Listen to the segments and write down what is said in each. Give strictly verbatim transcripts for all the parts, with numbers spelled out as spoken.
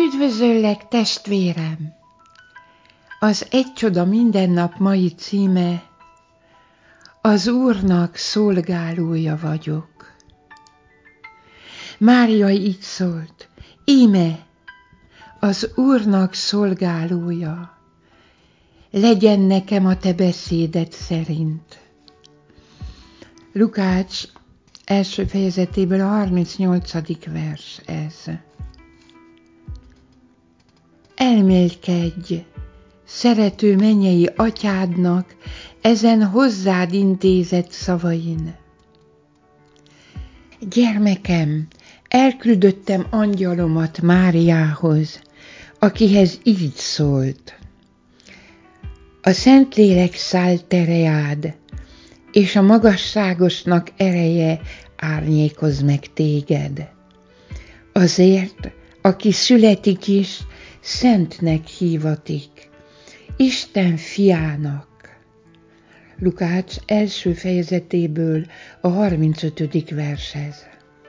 Üdvözöllek, testvérem! Az Egy csoda minden nap mai címe: az Úrnak szolgálója vagyok. Mária így szólt: íme, az Úrnak szolgálója, legyen nekem a te beszéded szerint. Lukács első fejezetéből a harmincnyolcadik vers ez. Elmélkedj, szerető mennyei atyádnak ezen hozzád intézett szavain. Gyermekem, elküldöttem angyalomat Máriához, akihez így szólt: a Szentlélek száll te reád, és a magasságosnak ereje árnyékoz meg téged. Azért, aki születik is, szentnek hívatik, Isten fiának. Lukács első fejezetéből a harmincötödik vershez.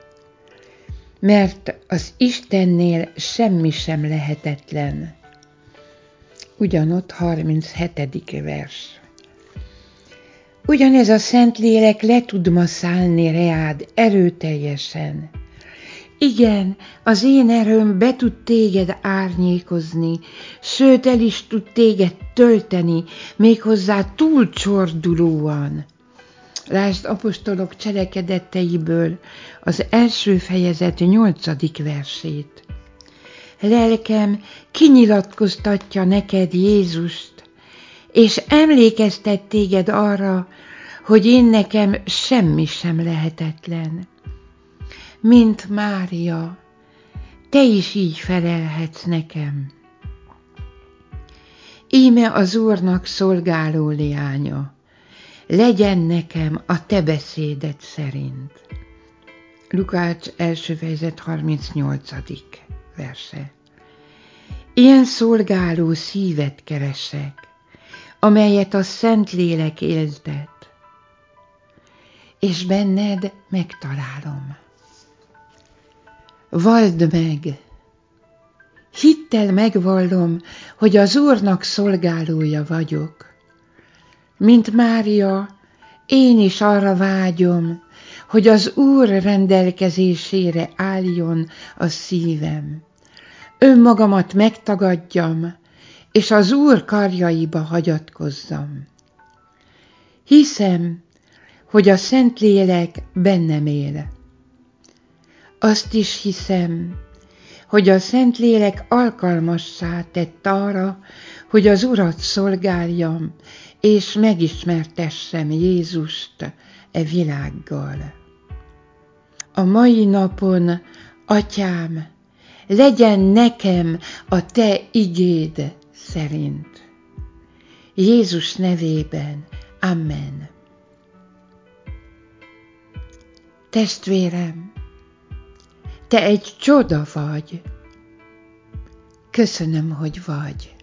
Mert az Istennél semmi sem lehetetlen. Ugyanott harminchetedik vers. Ugyanez a Szentlélek le tud ma szállni reád erőteljesen. Igen, az én erőm be tud téged árnyékozni, sőt el is tud téged tölteni, méghozzá túlcsordulóan. Lásd apostolok cselekedetteiből az első fejezet nyolcadik versét. Lelkem kinyilatkoztatja neked Jézust, és emlékeztet téged arra, hogy én nekem semmi sem lehetetlen. Mint Mária, te is így felelhetsz nekem. Íme az Úrnak szolgáló leánya, legyen nekem a te beszéded szerint. Lukács első fejezet harmincnyolcadik verse. Ilyen szolgáló szívet keresek, amelyet a Szentlélek éltet, és benned megtalálom. Valld meg! Hittel megvallom, hogy az Úrnak szolgálója vagyok. Mint Mária, én is arra vágyom, hogy az Úr rendelkezésére álljon a szívem. Önmagamat megtagadjam, és az Úr karjaiba hagyatkozzam. Hiszem, hogy a Szentlélek bennem él. Azt is hiszem, hogy a Szentlélek alkalmassá tett arra, hogy az Urat szolgáljam, és megismertessem Jézust e világgal. A mai napon, Atyám, legyen nekem a te igéd szerint. Jézus nevében. Amen. Testvérem, te egy csoda vagy. Köszönöm, hogy vagy.